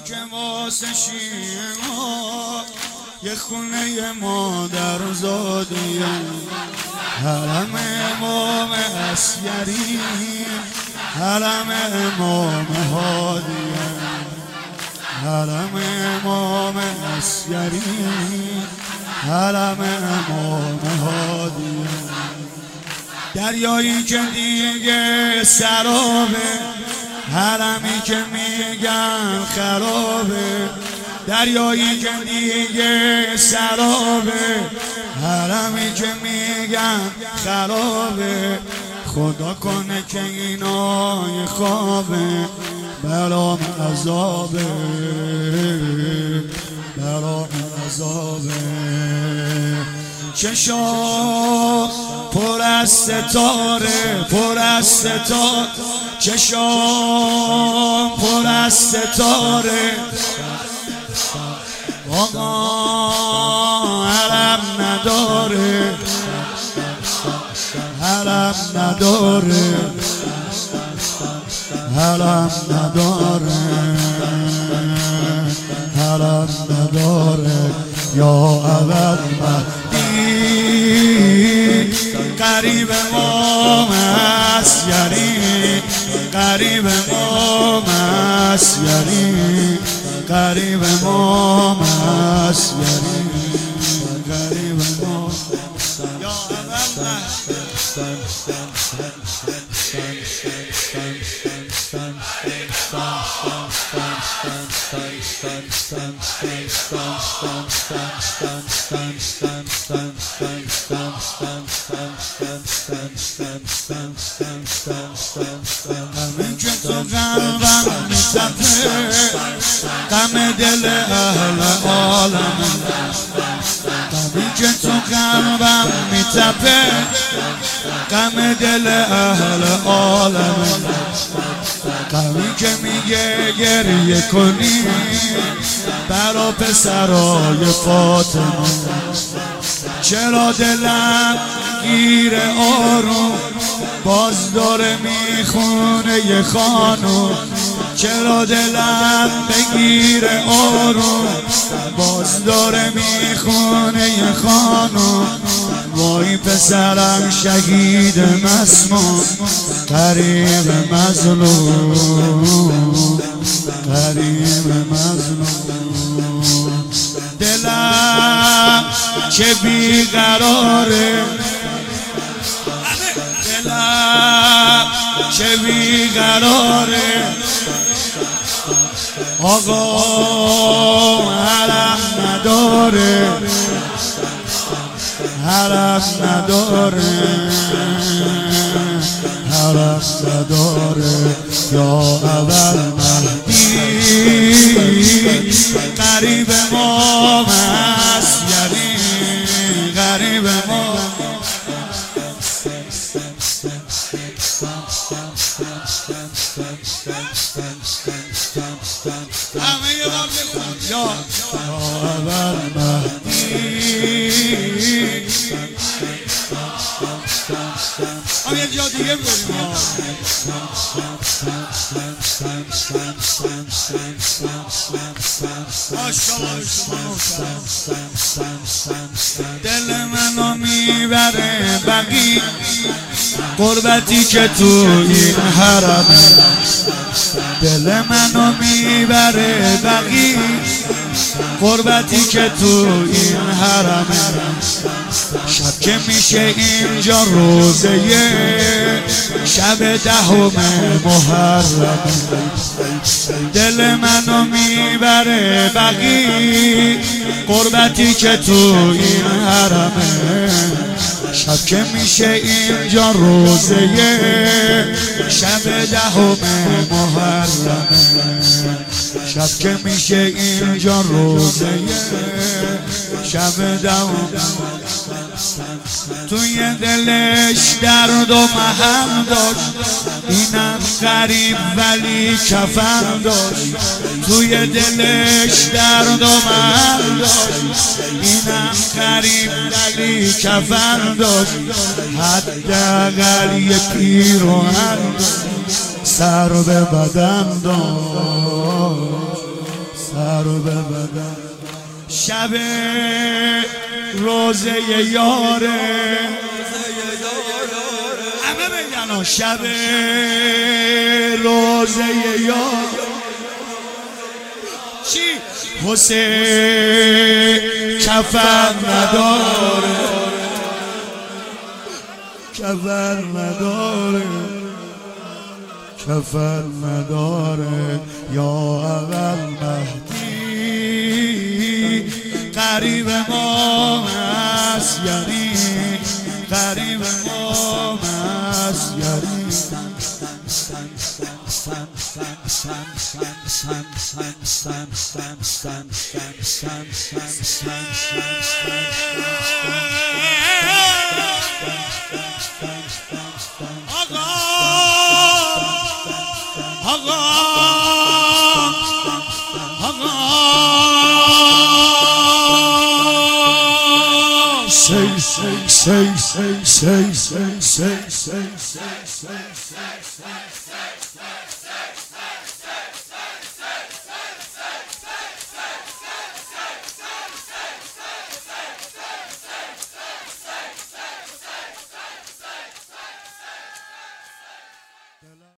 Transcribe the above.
که واسه شیما یه خونه مادر زادیه، حرم امام عسگری، حرم امام هادیه، حرم امام عسگری، حرم امام هادیه. دریایی که دیگه سرابه، حرمی که میگن خرابه، دریایی که دیگه سرابه، حرمی که میگن خرابه. خدا کنه که اینای خوابه، برام عذابه، برام عذابه. چشام پر از ستاره، پر از ستاره، چشام پر از ستاره. آقا حرم نداره، حرم نداره، حرم نداره، حرم نداره. یا اول مهدی قریب ما مسیری، قریب ما مسیری، قریب ما مسیری، قریب ما. یا اول همین که تو قلبم میتپه، غم دل اهل عالم. همین که تو قلبم میتپه، غم دل اهل عالم. غمی که میگه گریه کنی برا پسرای فاطمه. چرا دلم گیر آروم باز داره میخونه یه خانوم، چرا دلم بگیر آروم باز داره میخونه یه خانوم. وای پسرم شهید مسموم، قریب مظلوم، قریب مظلوم. دلم چه بیقراره، دلم چه بیقراره. آقا حرم نداره، حرم نداره، حرم نداره. یا اول مهدی قریب ما مسیری، قریب ما. همه یه بار بخون. یا اول مهدی. هم یه جا دیگه بریم. دل منو میبره بقی، قربتی که تو این حرمه. دل منو میبره بقی، قربتی که تو این حرمه. شب که میشه اینجا روزه، شب 10 محرم. دل منو میبره بقی، قربتی که تو این حرمه. شب که میشه اینجا روزه، شب 10 محرم. شب که میشه اینجا روزه، شب 10. توی دلش درد و محن داشت، اینم غریب ولی کفن داشت. توی دلش درد و محن داشت، اینم غریب ولی کفن داشت. حداقل یه پیراهن سر به بدن داشت، شب روزه یاره همه بگن شب روزه یاره چی؟ حسین کفن نداره کفن نداره کفن نداره یا اول مهدی قریب ما هست یعنی قریب ما هست یعنی say.